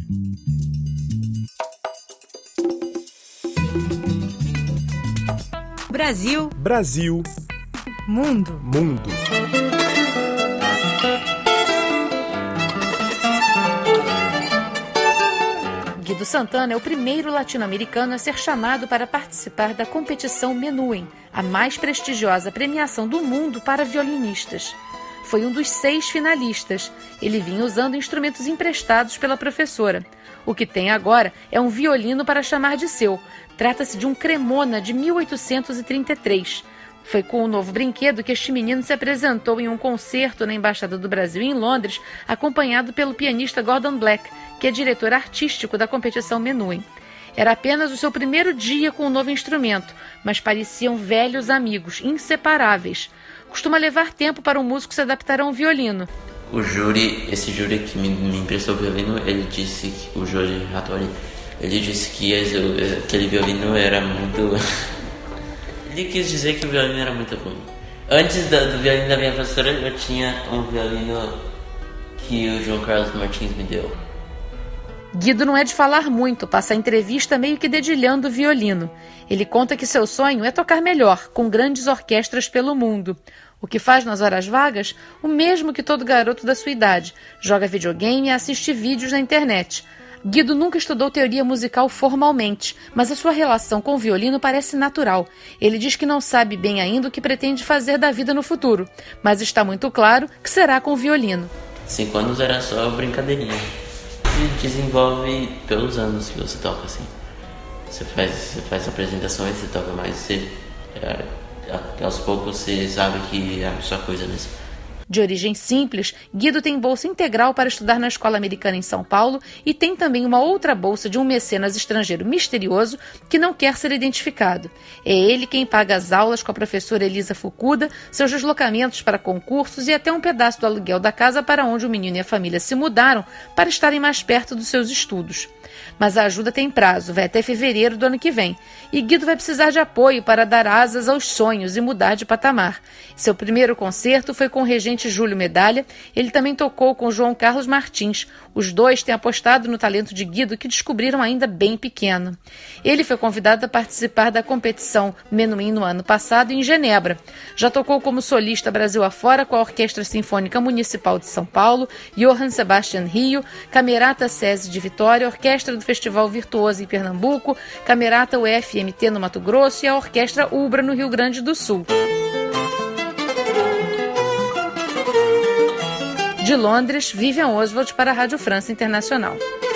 Brasil. Brasil. Mundo. Mundo. Guido Santana é o primeiro latino-americano a ser chamado para participar da competição Menuhin, a mais prestigiosa premiação do mundo para violinistas. Foi um dos 6 finalistas. Ele vinha usando instrumentos emprestados pela professora. O que tem agora é um violino para chamar de seu. Trata-se de um Cremona de 1833. Foi com o novo brinquedo que este menino se apresentou em um concerto na Embaixada do Brasil em Londres, acompanhado pelo pianista Gordon Black, que é diretor artístico da competição Menuhin. Era apenas o seu primeiro dia com o novo instrumento, mas pareciam velhos amigos, inseparáveis. Costuma levar tempo para um músico se adaptar a um violino. Esse júri que me emprestou o violino, ele disse que o júri Hattori, ele disse que aquele violino era muito... Ele quis dizer que o violino era muito ruim. Antes do violino da minha professora, eu tinha um violino que o João Carlos Martins me deu. Guido não é de falar muito, passa a entrevista meio que dedilhando o violino. Ele conta que seu sonho é tocar melhor, com grandes orquestras pelo mundo. O que faz nas horas vagas? O mesmo que todo garoto da sua idade. Joga videogame e assiste vídeos na internet. Guido nunca estudou teoria musical formalmente, mas a sua relação com o violino parece natural. Ele diz que não sabe bem ainda o que pretende fazer da vida no futuro, mas está muito claro que será com o violino. 5 anos era só brincadeirinha. Se desenvolve pelos anos que você toca, assim. Você faz apresentações, você toca mais, aos poucos você sabe que é a sua coisa mesmo. De origem simples, Guido tem bolsa integral para estudar na escola americana em São Paulo e tem também uma outra bolsa de um mecenas estrangeiro misterioso que não quer ser identificado. É ele quem paga as aulas com a professora Elisa Fukuda, seus deslocamentos para concursos e até um pedaço do aluguel da casa para onde o menino e a família se mudaram para estarem mais perto dos seus estudos. Mas a ajuda tem prazo, vai até fevereiro do ano que vem. E Guido vai precisar de apoio para dar asas aos sonhos e mudar de patamar. Seu primeiro concerto foi com o regente Júlio Medalha. Ele também tocou com João Carlos Martins. Os dois têm apostado no talento de Guido, que descobriram ainda bem pequeno. Ele foi convidado a participar da competição Menuhin no ano passado em Genebra. Já tocou como solista Brasil afora com a Orquestra Sinfônica Municipal de São Paulo, Johann Sebastian Rio, Camerata SESI de Vitória, Orquestra do Festival Virtuoso em Pernambuco, Camerata UFMT no Mato Grosso e a Orquestra Ubra no Rio Grande do Sul. De Londres, Vivian Oswald para a Rádio França Internacional.